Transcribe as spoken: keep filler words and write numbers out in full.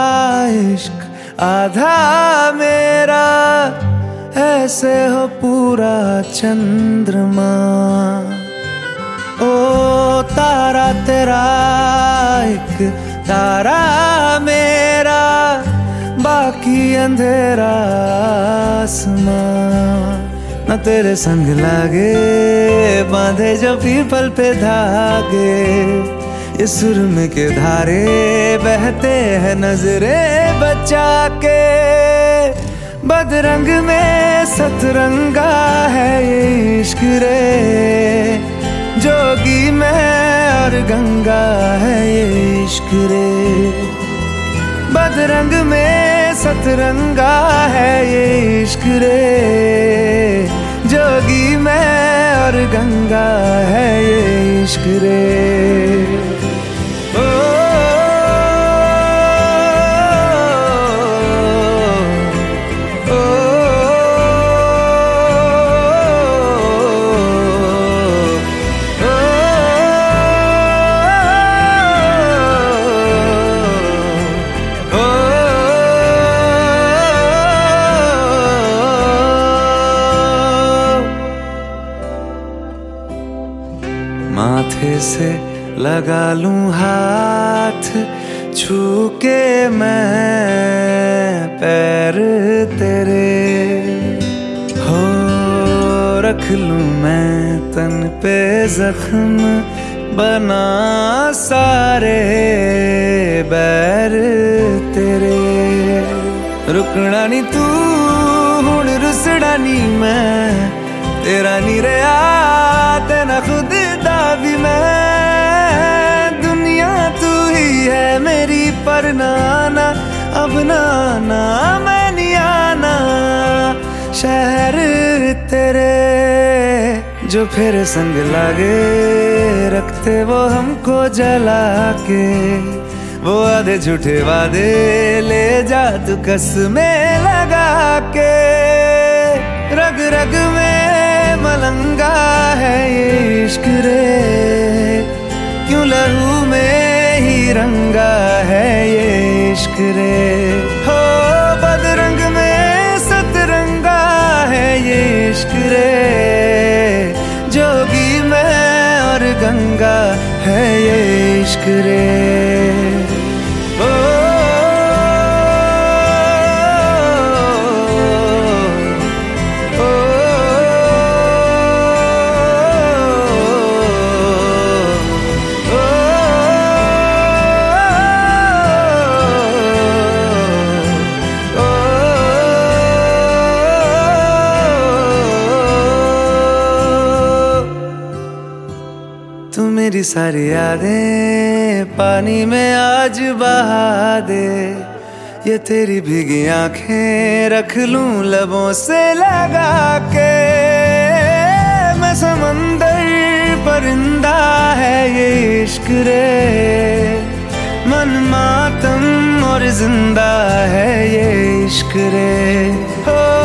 इश्क आधा मेरा, ऐसे हो पूरा चंद्रमा। ओ तारा तेरा एक तारा मेरा, बाकी अंधेरा आसमां। न तेरे संग लागे बांधे जो पीपल पे धागे, इस सुरम के धारे बहते हैं नजरे बचा के। बदरंग में सतरंगा है ये इश्क रे, जोगी में और गंगा है ये इश्क रे। बदरंग में सतरंगा है ये इश्क रे, जोगी में और गंगा है ये इश्क रे। माथे से लगा लूं हाथ, छू के मैं पैर तेरे, हो रख लूं मैं तन पे जख्म बना सारे बैर तेरे। रुकना नी तू हुण रुसड़ा नी मैं, तेरा नी रहा तेना खुद भी मैं। दुनिया तू ही है मेरी पर नाना, अब नाना मैं नहीं आना। शहर तेरे जो फिर संग लागे, रखते वो हमको जला के। वो आधे झूठे वादे ले जा तू कसमें लगा के। रग रग में मलंगा है ये इश्क रे, क्यों लहू में ही रंगा है ये इश्क रे। हो बदरंग में सतरंगा है ये इश्क रे, जोगी में और गंगा है ये इश्क रे। ओ तू मेरी सारी यादें पानी में आज बहा दे। ये तेरी भीगी आंखें रख लूं लबों से लगा के। मैं समंदर परिंदा है ये इश्क रे, मन मातम और जिंदा है ये इश्क रे। हो